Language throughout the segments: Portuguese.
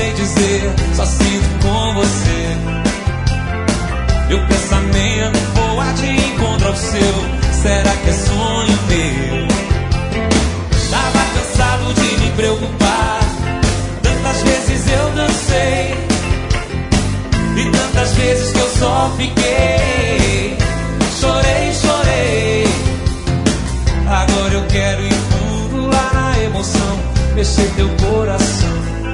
sei dizer, só sinto com você. Meu pensamento voa de encontro ao seu. Será que é sonho meu? Tava cansado de me preocupar. Tantas vezes eu dancei e tantas vezes que eu só fiquei. Chorei, chorei. Agora eu quero ir fundo lá na emoção, mexer teu coração.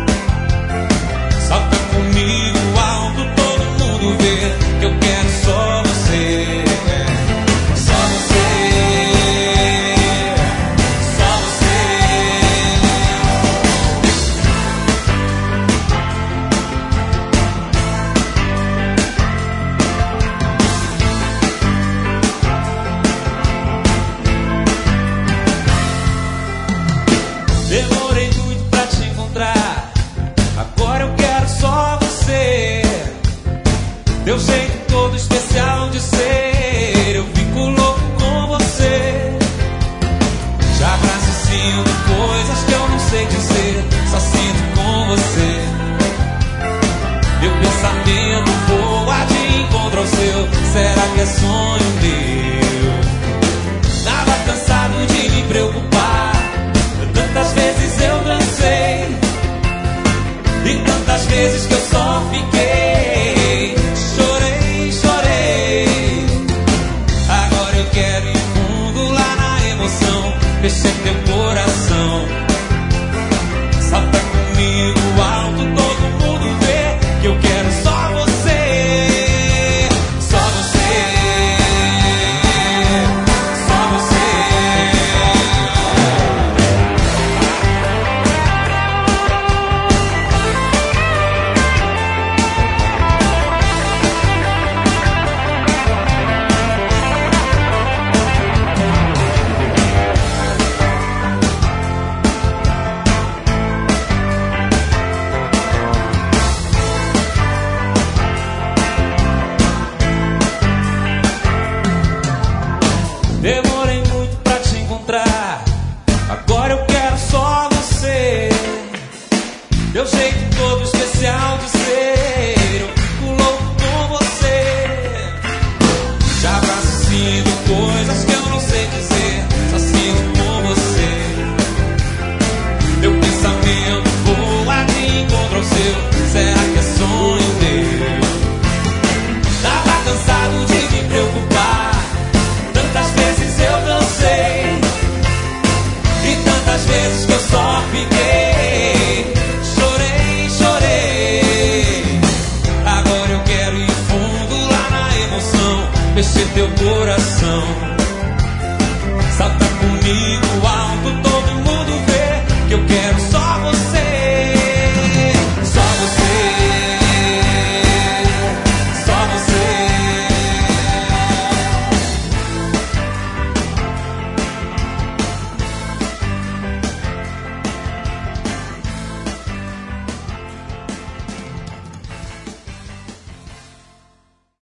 Salta comigo alto, todo mundo vê que eu quero só você. Só você, só você. Demorei muito pra te encontrar, agora eu quero só você. Teu jeito todo especial de ser, eu fico louco com você. Já raciocino coisas que eu não sei dizer, só sinto com você. Meu pensamento voa de encontro ao seu. Será que é sonho meu? Tava cansado de me preocupar. Tantas vezes eu dancei e tantas vezes que eu só fiquei. Chorei, chorei. Agora eu quero ir fundo lá na emoção, mexer teu coração. Salta comigo alto, todo mundo vê que eu quero só você. Só você, só você. Demorei muito pra te encontrar, agora eu quero só você. Teu jeito todo especial de